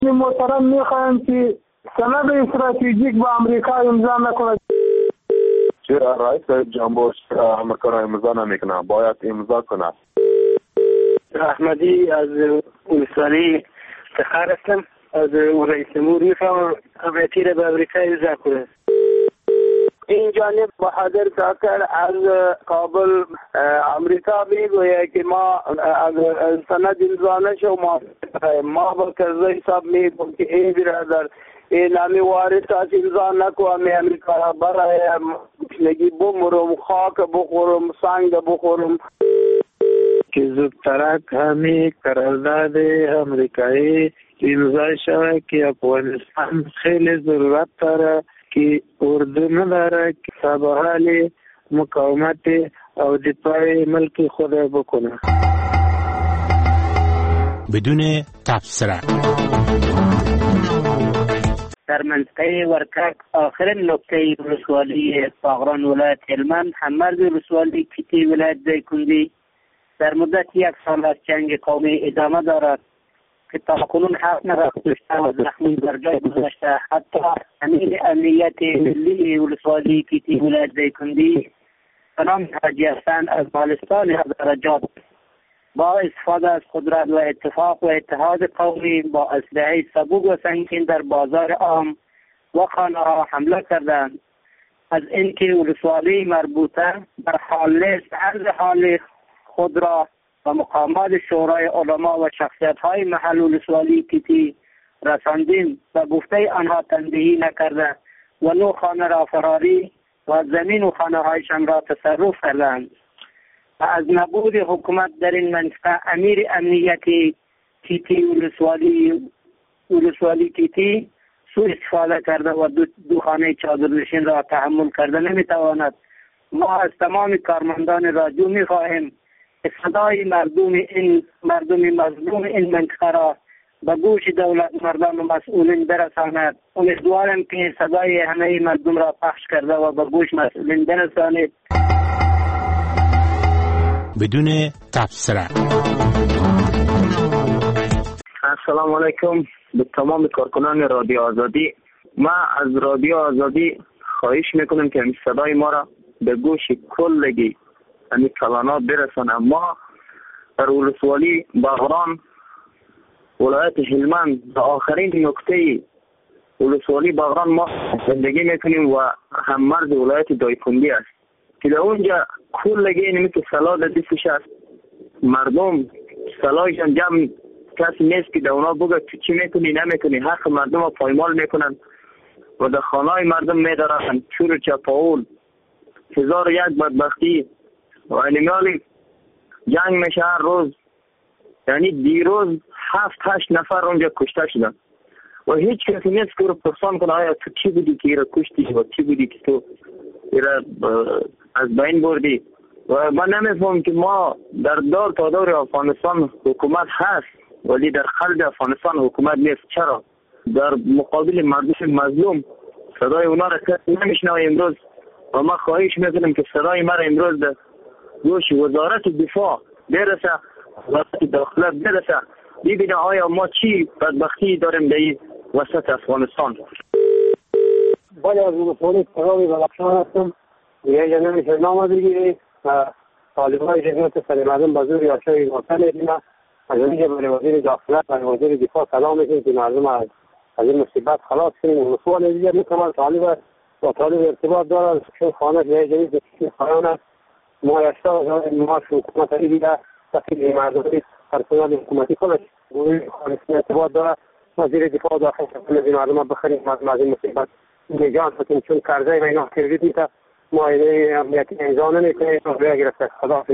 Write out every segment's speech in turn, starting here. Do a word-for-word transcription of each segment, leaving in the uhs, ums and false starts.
محترم میخوایم که سند استراتژیک با امریکا امضا نکنه. چرا رئیس جمهور امریکا را امضا نمیکنه؟ باید امضا کنه. احمدی از ولسوالی تخار هستم. از رئیس جمهور میخوام امریتی را به امریکا امضا کنه. این جانب بهادر کاکر از کابل امریکا میگوید که ما از سند امضا نشو ما ما با کرزی صاحب میگویم که ای برادر این نامی وارث از امضا نکنم امریکا را برای گشنگی بمرم، خاک بخورم، سنگ بخورم. که زودترک همی قرارداد امریکایی امضا شود که افغانستان خیلی ضرورت داره که اردو نداره که سابحال مقاومت او دفاع ملک خود بکنه بدون تبصره. در منطقه ورکک آخرین نقطه ولسوالی باغران ولایت هلمند همرز ولسوالی کیتی ولایت دایکندی در مدت یک سال از جنگ قومی ادامه دارد که تا کنون هفت نفر کشته و زخمی بر جای گذاشته. حتی امیر امنیت ملی ولسوالی کیتی ولایت دایکندی به نام حاجی حسن از بالستان هزارجات با استفاده از قدرت و اتفاق و اتحاد قومی با اسلحه سبوک و سنگین در بازار عام و خانه ها حمله کردند. از اینکه ولسوالی مربوطه در حال نیست عرض حال خود را و مقامات شورای علما و شخصیت های محل ولسوالی کیتی رساندیم و گفته آنها تنبیهی نکرده و نو خانه را فراری و زمین و خانه هایشان را تصرف کردند. و از نبود حکومت در این منطقه امیر امنیتی کیتی ولسوالی ولسوالی کیتی سوء استفاده کرده و دو, دو خانه چادرنشین را تحمل کرده نمیتواند. ما از تمام کارمندان رادیو میخواهیم صدای مردم این مردم مظلوم این منطقه را به گوش دولت مردان و مسئولین برساند. امیدوارم که صدای همه مردم را پخش کرده و به گوش مسئولین برسانید. بدون تبصره. السلام علیکم به تمام کارکنان رادیو آزادی. ما از رادیو آزادی خواهش میکنم که این صدای ما را به گوش کلگی یعنی کلانات برسانه. ما در ولسوالی باغران ولایت هلمند در آخرین نقطه ولسوالی باغران ما زندگی میکنیم و هم مرز ولایت دایکندی است که در اونجا کلگی اینمی که سلاح در دستش است. مردم سلاحشان جمع کسی نیست که در اونا بگه تو چی میکنی نمیکنی. حق مردم را پایمال میکنن و در خانه مردم میدارن چور چپاول. هزار و یک بدبختی و اینمیالی جنگ میشه هر روز. یعنی دیروز هفت هشت نفر اونجا کشته شدن و هیچ کسی نیست که رو پرسان کنه آیا تو چی بودی که ایره کشتی و چی بودی که تو ایره از بین بردی. و من نمیفهم که ما در دار تا دور افغانستان حکومت هست ولی در قلب افغانستان حکومت نیست. چرا؟ در مقابل مردم مظلوم صدای اونا را کسی نمیشنوه امروز. و ما خواهش میکنم که صدای ما را امروز در گوش وزارت دفاع برسه، وزارت داخله برسه، ببینه آیا ما چی بدبختی داریم در این وسط افغانستان. باید از ولسوالی تراوی بلخشان هستم. یه جنبی شنامه بگیری طالبان جمعیت سر مردم بزرگ یاشای وطن اینا از اینجا برای وزیر داخله و وزیر دفاع سلام میکنیم که مردم از این مصیبت خلاص کنیم. ولسوالی دیگر میکنم طالب و طالب ارتباط دارد چون خانه یه جنبی دستشین خانه است. ما یشتا و معاش حکومت ای دیگر تقیل مردمی پرسنال حکومتی خودش گروه خانه ارتباط دارد. وزیر دفاع داخل شکل این مردم بخریم مردم از این مصیبت نجات بکنیم چون کرزه و اینا کردید میتا ما اینه امنیتی انجام نمیکنیم و بیا گرفته. خداحافظ.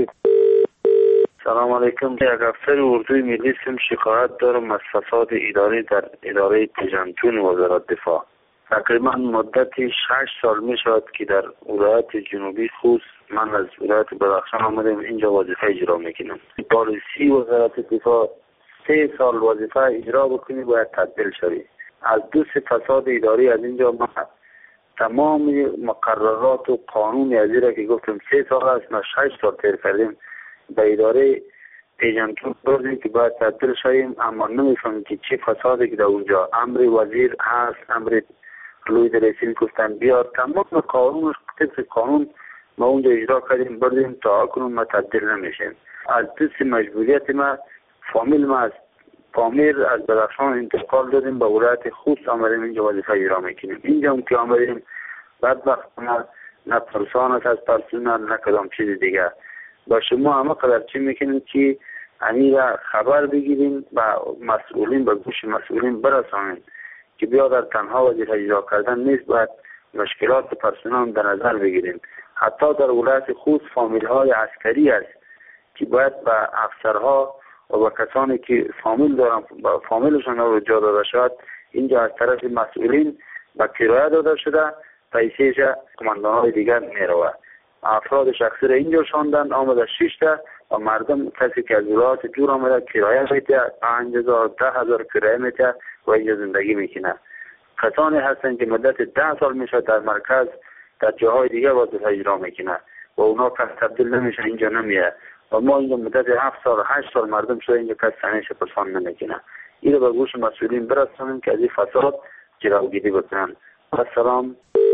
سلام علیکم. یک افسر اردوی ملی سم شکایت دارم از فساد اداری در اداره تجنتون وزارت دفاع. تقریبا مدتی شش سال می شود که در ولایت جنوبی خوست من از ولایت بدخشان آمدم اینجا وظیفه اجرا میکنم. پالیسی وزارت دفاع سه سال وظیفه اجرا بکنی باید تبدیل شوی. از دو سه فساد اداری از اینجا ما تمام مقررات و قانون ازیره که گفتم سه سال است ما شش سال تیر کردیم به اداره پیجانتون بردیم که باید تبدیل شویم، اما نمیفهمیم که چه فسادی که در اونجا امر وزیر هست، امر لوی رئیسی گفتن بیاد، تمام قانون طبق قانون ما اونجا اجرا کردیم بردیم تا کنون ما تبدیل نمیشیم. از دست مجبوریت ما فامیل ما از پامیر از بدخشان انتقال دادیم به ولایت خوست، آمدیم اینجا وظیفه اجرا میکنیم. اینجا هم که آمدیم بدبخت ما نه پرسان است از پرسونل نه کدام چیز دیگه. با شما همه قدر چی میکنیم که همین خبر بگیریم و مسئولین به گوش مسئولین برسانیم که بیا در تنها وظیفه اجرا کردن نیست، باید مشکلات پرسونل در نظر بگیریم. حتی در ولایت خوست فامیل های عسکری است که باید به افسرها و به کسانی که فامیل دارن با فامیلشان رو جا داده شد اینجا از طرف مسئولین به کرایه داده شده، پیسهش کماندان های دیگر میروه. افراد شخصی را اینجا شاندن آمده شیشته و مردم کسی که از ولایت دور آمده کرایه میته، پنج هزار ده هزار کرایه میته و اینجا زندگی میکنه. کسانی هستن که مدت ده سال میشه در مرکز در جاهای دیگر وظیفه اجرا میکنه و اونا کس تبدیل نمیشه اینجا نمیه و ما اینجا مدت هفت سال هشت سال مردم شده اینجا کس سنیش پرسان نمیکنه. این رو به گوش مسئولین برسانیم که از این فساد جلوگیری بکنن. السلام.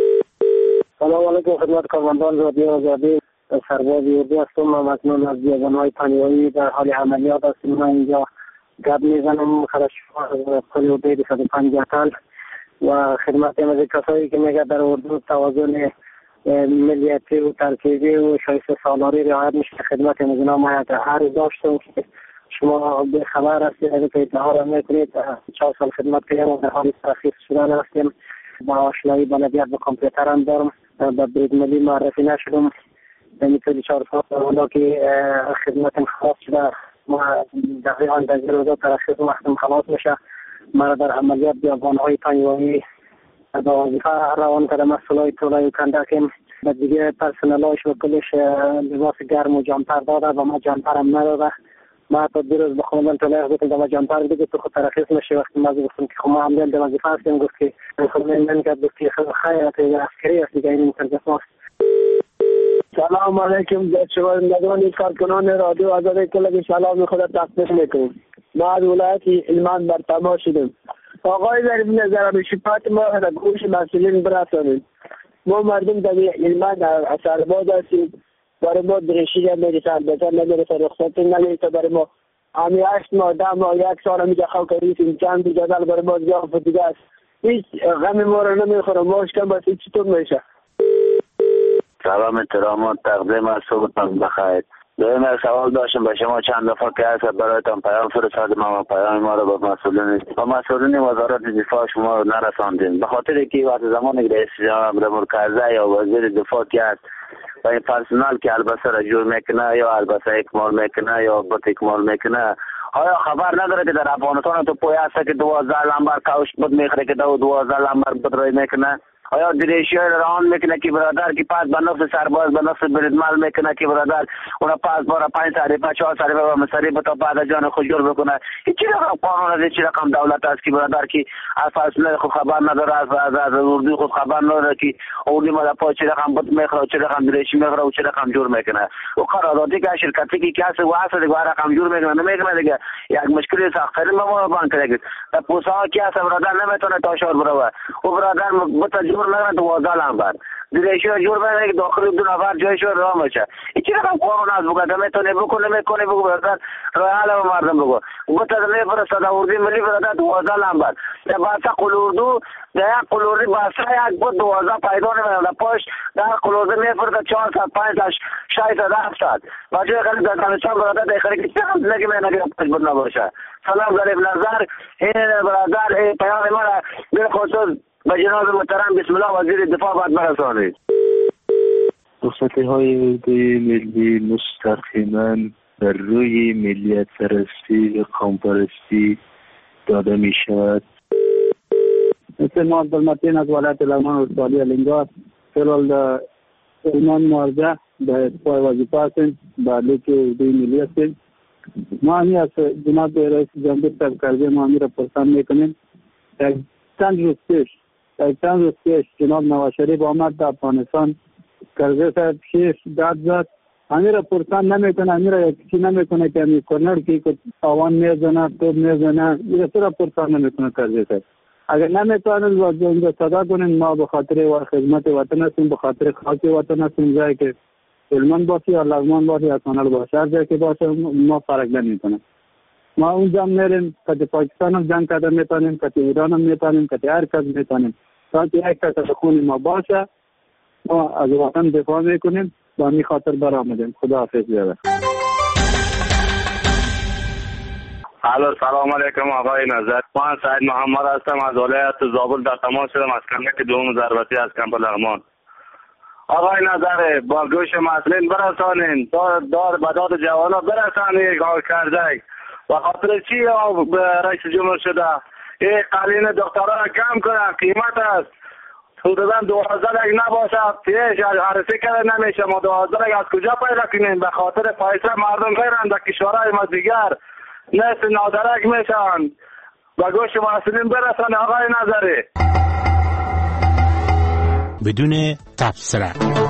سلام علیکم خدمت کارمندان رادیو آزادی، سرباز اردو هستم. من اکنون از بیابان‌های پنیوایی در حال عملیات هستم. من اینجا گپ میزنم خرشوار از پل دویست و پنجاه تن و خدمت از کسایی که میگه در اردو توازن ملیتی و ترکیبی و شایسته سالاری رعایت میشه. خدمت از اینا ما یک عرض داشتم که شما به خبر هستید، اگه که ادعا را میکنید چهار سال خدمت کردم و در حال ترخیص شدن هستیم. با آشنایی بلدیت به کامپیوتر هم دارم، به برید ملی معرفی نشدم. نمیتونی چهار سال اولا که خدمتم خلاص شده، ما دقیقا در زیر روزا ترخیص وقتم خلاص میشه. مرا در عملیات بیابان‌های پنیوایی به وظیفه روان کردم. مسئولای طولای کندکیم و دیگه پرسنلایش و کلش لباس گرم و جانپر داده و ما جانپرم نداده. ما حتی دو روز بخوندن طولای گفتم دما جانپر دیگه تو خود ترخیص میشه. وقتی ما گفتم که خب ما عملیات در وظیفه هستیم، گفت که خب من کرد گفت که خیرات عسکری است دیگه این ترجمه است. سلام علیکم شنوندگان کارکنان رادیو آزادی، کل سلام خدا تقدیم میکنم. ما از ولایت علمان بر تماس شدیم. آقای ظریف نظر به شفاعت ما در گوش مسئولین برسانید. ما مردم در علمان سرباز هستیم، برای ما درشی هم میرسن، بزن نمیرسن، رخصت نمیرسن برای ما. همی هشت ماه ده ماه یک سال همیجا خواه کردیم، چند جدل برای ما زیافت دیگه است. هیچ غم ما رو نمیخورم، ما اشکم باید چطور میشه. سلام احترامات تقدیم از صبحتان بخیر. دویم سوال داشتم به شما، چند دفعه که هست برایتان پیام فرستادم اما پیام ما رو به مسئولین و مسئولین وزارت دفاع شما رو نرساندیم، به خاطر که وقت زمانی که رئیس جمهور مرکزی یا وزیر دفاع که هست و این پرسنل که البسه را جور میکنه یا البسه اکمال میکنه یا بط اکمال میکنه، آیا خبر نداره که در افغانستان تو پوی هست که دوازده لمبر کوش بود میخره که دو دوازده لمبر بود رای میکنه؟ آیا دریشی های ران میکنه که برادر که پس به نفس سرباز به نفس بریدمال میکنه که برادر اونا پس بارا پنج سریفه چهار سریفه و مسریفه تا بعد جان خود جور بکنه؟ این چی رقم قانون است، چی رقم دولت است که برادر که از فاصله خود خبر نداره، از از, از اردو خود خبر نداره که اردو ما پا چی رقم بود میخره، چی رقم دریشی میخره و چی رقم جور میکنه. و قراردادی که شرکتی که کسی واسه دیگه رقم جور میکنه نمیکنه دیگه، یک مشکلی سخت‌تری ما بان کرده. در پوسا کی است برادر نمیتونه تاشور بروه و برادر مت جور نگه دوازده لمبر دیگه جور بکنه که داخل دو نفر جایشو راه میشه. این چی رقم قانون است بگه میتونه بکنه میکنه بگو برادر راه حال به مردم بگو گفت از میفرستاد اردو ملی برادر دوازده لمبر در باسه قلوردو در یک قلوردی باسه یک بود دوازده پیدا نمیدن پاش در قلوردی میفرستاد چهار ساعت پنج ساعت شش ساعت هفت ساعت و جای خیلی در دانشان برادر دیگه که چه هم نگی می نگی پاش بود نباشه. سلام ظریف نظر این برادر این پیام ما را بیر خصوص به جناب محترم بسم الله وزیر دفاع باید برسانید. رخصتی های اردوی ملی مستقیما بر روی ملیت پرستی و قوم پرستی داده می شود. مثل ما عبدالمتین از ولایت لغمان استانی الینگار فعال در ایمان مرجع به پای وظیفه هستیم، به لیک اردوی ملی هستیم. ما همی از جناب رئیس جمهور طلب کرده ما همی را پرسان میکنیم. یک چند روز پیش یک چند روز پیش جناب نواز شریف آمد در افغانستان، کرزی صاحب شیش داد زد، امیر پرسان نمیکنه، امیر چی نمیکنه که امیر کنر کی که تاوان میزنه تو میزنه این چرا پرسان نمیکنه کرده. اگر نمیتونن اونجا صدا کنین ما به خاطر و خدمت وطن هستیم، به خاطر خاک وطن هستیم، جایی که علمان باشه یا لغمان باشه یا کانال باشه، هر جایی که باشه ما فرق نمیکنه. ما اونجا میریم که پاکستان هم جنگ کرده میتونیم، که ایران هم میتونیم، که هر کس میتونیم، تا که یک کس خون ما باشه ما از وطن دفاع میکنیم. با می خاطر برآمدیم. خدا حافظ بیاده. الو سلام علیکم آقای نظر. من سعید محمد هستم از ولایت زابل در تماس شدم از کمک دوم ضربتی از کمپ لغمان. آقای نظر با گوش مسئولین برسانین دار دار بداد جوانا برسانین کار کرده و خاطر چی رئیس جمهور شده این قالین دکترا کم کنه قیمت است حدودا دوازده نباشه پیش عرضه کرده نمیشه. ما دوازده از کجا پیدا کنیم؟ به خاطر پیسه مردم غیرند در کشورهای ما دیگر نسل نادرک میشن. و گوش مسئولین برسن آقای نظری. بدون تبصره.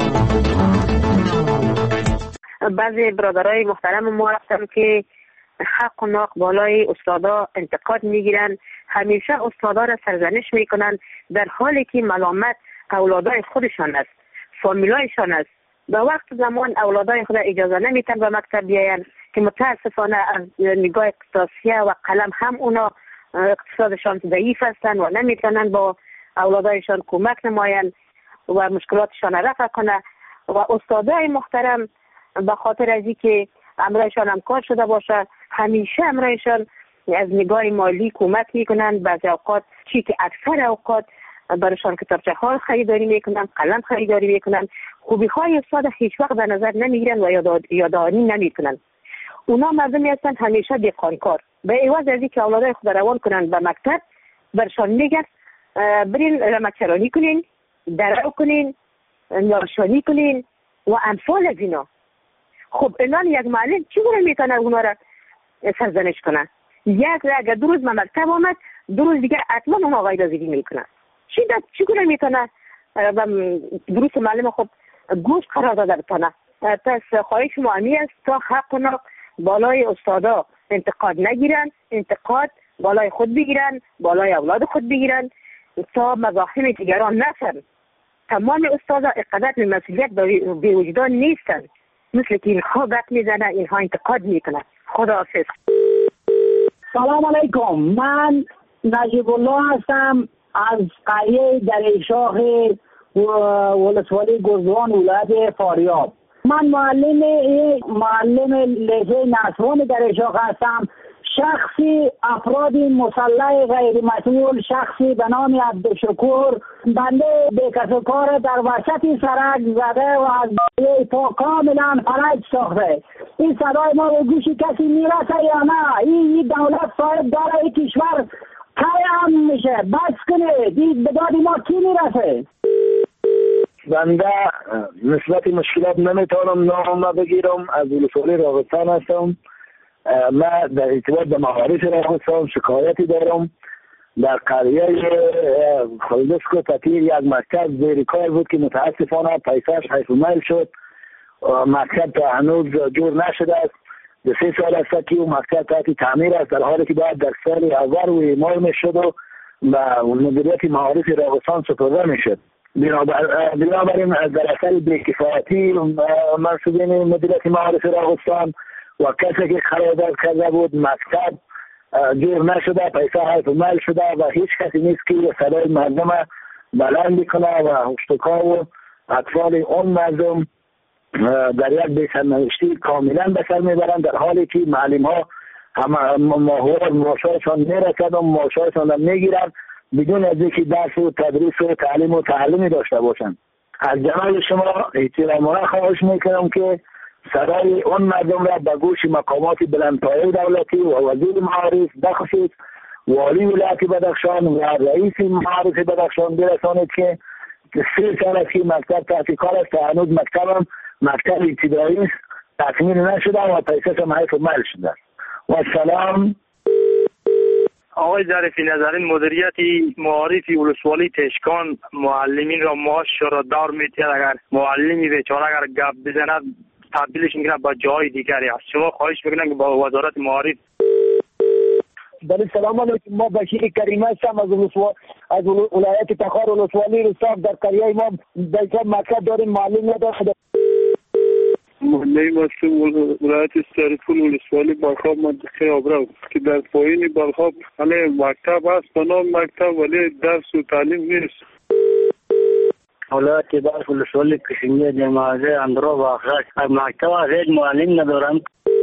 بعضی برادرای محترم ما هستن که حق و ناق بالای استادا انتقاد میگیرن، همیشه استادا را سرزنش میکنن، در حالی که ملامت اولادای خودشان است، فامیلایشان است. به وقت زمان اولادای خود اجازه نمیتن به مکتب بیاین که متاسفانه از نگاه اقتصادی و قلم هم اونا اقتصادشان ضعیف هستند و نمیتونن با اولادایشان کمک نماین و مشکلاتشان رفع کنه. و استادای محترم به خاطر از اینکه امرایشان هم کار شده باشه همیشه امرایشان از نگاه مالی کمک میکنن. بعضی اوقات چی که اکثر اوقات برایشان کتابچه ها خریداری میکنن، قلم خریداری میکنن. خوبی های استاد هیچ وقت در نظر نمیگیرن و یادآوری نمیکنن. اونا مردمی هستن همیشه دهقانکار. به عوض از اینکه اولادای خود روان کنن به مکتب برشان میگن برین رمکرانی کنین، درو کنین، نارشانی کنین و امثال از اینا. خب الان یک معلم چگونه میتونه اونا را سرزنش کنه؟ یک اگر دو روز مکتب آمد دو روز دیگر حتما اون آقای رازیگی میکنه. چی چگونه میتونه دروس معلم خب گوش قرار داده بتونه؟ پس خواهش معمی است تا حق و بالای استادا انتقاد نگیرن، انتقاد بالای خود بگیرن، بالای اولاد خود بگیرن تا مزاحم دیگران نشن. تمام استادا اقدر به مسئولیت به وجدان نیستن، مثل که اینها گپ میزنن اینها انتقاد میکنن. خدا حافظ. سلام علیکم، من نجیب الله هستم از قریه دریشاه ولسوالی گردوان ولایت فاریاب. من معلم معلم لیسه نسوان دریشاه هستم. شخصی افراد مسلح غیر مسئول، شخصی به نام عبدالشکور بنده بیکسوکار در وسط سرک زده و از پا کاملا فلج ساخته. این صدای ما به گوش کسی میرسه یا نه؟ این دولت صاحب داره این کشور قیم میشه، بس کنه دید به داد ما کی میرسه؟ بنده نسبت مشکلات نمیتونم نام بگیرم. از ولسوالی راغستان هستم. من در ارتباط به معارف راغستان شکایتی دارم. در قریه خلدسکو تطیر یک مکتب زیر کار بود که متاسفانه پیسهش حیث میل شد. مکتب تا هنوز جور نشده است. به سه سال است که اون مکتب تحت تعمیر است، در حالی که باید در سال اول و اعمال میشد و مدیریت معارف راغستان سپرده میشد. بنابراین در اثر بی‌کفایتی منصوبین مدیریت معارف راغستان و کسی که قرارداد کرده بود مکتب جور نشده، پیسه حیث میل شده و هیچ کسی نیست که صدای مردم بلند کنه و هشتکا و اطفال اون مردم در یک بی‌سرنوشتی کاملا به سر میبرند، در حالی که معلم ها همه ماهوار معاشهایشان میرسد و معاشهایشان را میگیرند بدون از اینکه درس و تدریس و تعلیم و تعلیمی داشته باشند. از جناب شما احترامانه خواهش میکنم که صدای اون مردم را به گوش مقامات بلندپایه دولتی و وزیر معارف بخصوص والی ولایت بدخشان و رئیس معارف بدخشان برسانید که سه سال است که مکتب تحت کار است و هنوز مکتبم مکتب ابتدایی است، تکمیل نشده و پیسه هم حیث میل شده. و سلام. آقای ظریفی نظرین مدیریت معارف ولسوالی تشکان معلمین را معاش را دار میتید. اگر معلمی بیچاره اگر گپ بزند تبدیلش میکنن با جای دیگری. از شما خواهش میکنم که با وزارت معارف. بله سلام علیکم. ما بشیر کریم هستم از از ولایت تخار ولسوالی رستاق. در قریه ما در مکتب داریم، معلم نداره. محله مسلم ولایت سرپول ولسوالی بلخاب منطقه آبرو که در پایین بلخاب علی مکتب هست به نام مکتب ولی درس و تعلیم نیست. ولایت بلخ ولسوالی کشنگی در مغازه اندرو واخرش مکتب هست، معلم ندارم.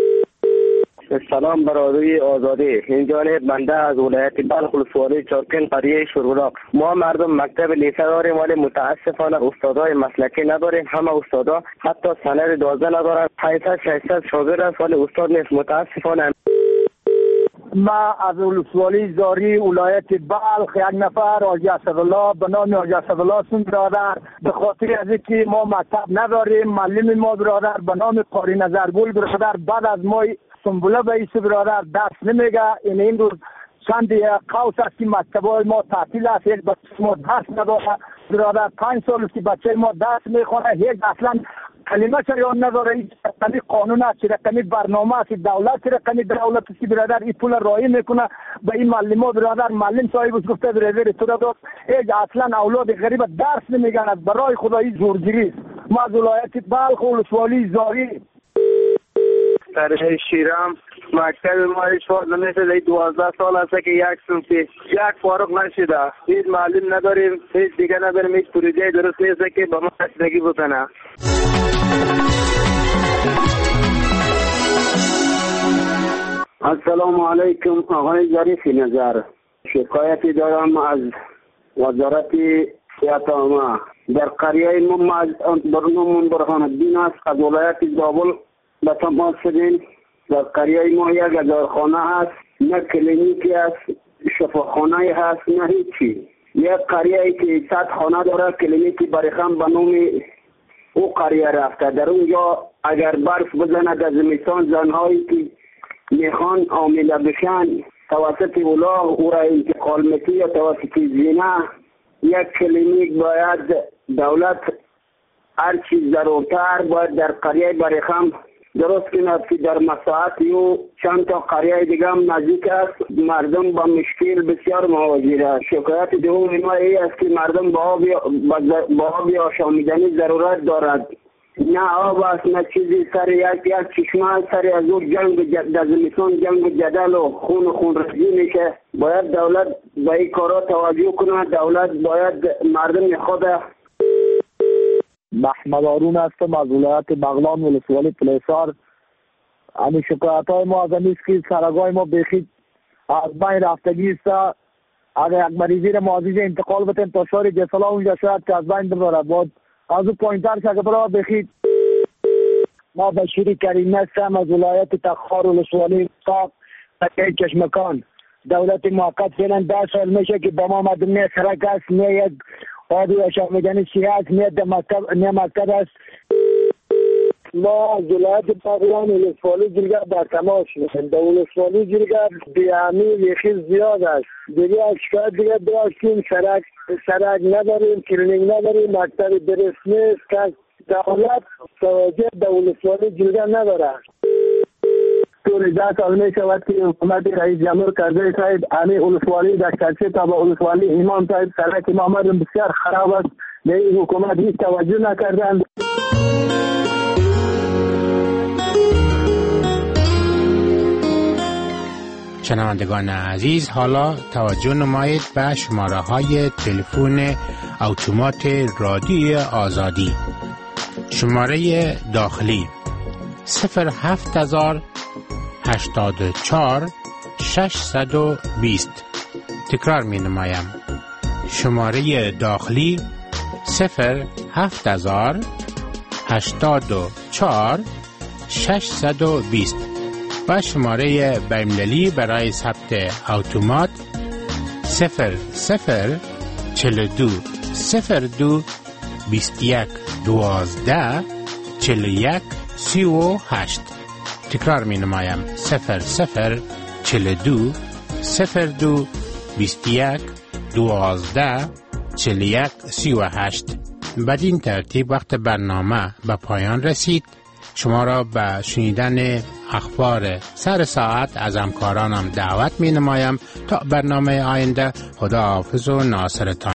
سلام برادری آزادی. اینجا بنده از ولایت بلخ ولسوالی چارکن قریه شوربلاق. ما مردم مکتب لیسه داریم ولی متاسفانه استادای مسلکی نداریم. همه استادا حتی سند دوازده ندارن. پانصد ششصد شاگرد است ولی استاد نیست متاسفانه. ما از ولسوالی زاری ولایت بلخ یک نفر حاجی اسدالله به نام حاجی اسدالله سون برادر، به خاطر از اینکه ما مکتب نداریم معلم ما برادر به نام قاری نظرگل برادر بعد از ما سنبوله به ایسو برادر دست نمیگه. این این روز چند قوس است که مکتبای ما تعطیل است، یک بچه ما درس نداره برادر. پنج سال است که بچه ما درس میخونه، هیچ اصلا کلمه شریان نداره. این رقمی قانون است، رقمی برنامه است دولت، رقمی دولت است که برادر این پول رایی میکنه به این معلم برادر. معلم صاحب است گفته برادر تو داد، هیچ اصلا اولاد غریب درس نمیگن. از برای خدایی زورگیری است. ما از ولایت بلخ ولسوالی زاری در شیرام مکتب ما هیچ وقت نمیشه. دوازده سال است که یک صنفی یک فارغ نشده. هیچ معلم نداریم، هیچ دیگه نداریم، هیچ پروژه درست نیست که به ما رسیدگی بکنه. السلام علیکم. آقای ظریفی نظر، شکایتی دارم از وزارت صحت عامه. در قریه ما از برنامه برهان الدین است از ولایت زابل به تماس شدیم. در قریه ما یک هزارخانه هست، نه کلینیکی هست، شفاخانه هست، نه هیچی. یک قریه که صد خانه داره، کلینیکی بریخم به نام او قریه رفته. در اونجا اگر برف بزنه در زمستان زنهایی که میخوان عامله بشن توسط اولاغ او را انتقال میتی یا توسط زینه، یک کلینیک باید دولت هر چیز ضرورتر باید در قریه بریخم درست کند که در مساحت و چند تا قریه دیگه هم نزدیک است. مردم با مشکل بسیار مواجه است. شکایت دوم ما ای است که مردم با آب آشامیدنی ضرورت دارد. نه آب است نه چیزی. سر یک یک چشمه سر از او جنگ در زمستان جنگ جدل و خون و خون رسیدی میشه. باید دولت به این کارا توجه کنه. دولت باید مردم خود. محمد هارون هستم از ولایت بغلان ولسوالی پلیسار. همین شکایت های ما از این است که سرگاه ما بخید از بین رفتگی است. اگر یک مریضی را معزیز انتقال بتیم تا شهر جسلا اونجا شاید که از بین ببرد بود. از او پایینتر شده برای بخید. ما بشیر کریم هستم از ولایت تخار ولسوالی رستاق تکه چشمکان. دولت موقت فعلا ده سال میشه که با ما مردم نه سرک است نه یک آبی آشامیدنی سیاست نه در مکتب نه مکتب است. ما از ولایت بغلان ولسوالی جلگه در تماس میشیم. در ولسوالی جلگه بیامی یخی زیاد است. دیگه از شکایت دیگه داشتیم سرک سرک نداریم، کلینیک نداریم، مکتب درست نیست که دولت توجه در ولسوالی جلگه نداره. طول ده سال می شود که حکومت رئیس جمهور کرده صاحب امی ولسوالی در کلچه تا به ولسوالی امام صاحب سرک امام بسیار خراب است. به این حکومت هیچ توجه نکردند. شنوندگان عزیز، حالا توجه نمایید به شماره های تلفن اتومات رادیوی آزادی. شماره داخلی صفر هفت هزار هشتاد و چهار ششصد و بیست. تکرار می نمایم. شماره داخلی صفر هفت هزار هشتاد و چهار ششصد و بیست و شماره بین‌المللی برای ثبت اتومات صفر صفر چهل و دو صفر دو بیست و یک دوازده چهل و یک سی و هشت. تکرار می نمایم. صفر صفر چهل و دو صفر دو بیست و یک دوازده چهل و یک سی و هشت. بدین ترتیب وقت برنامه به پایان رسید. شما را به شنیدن اخبار سر ساعت از همکارانم دعوت می نمایم. تا برنامه آینده، خدا حافظ و ناصرتان.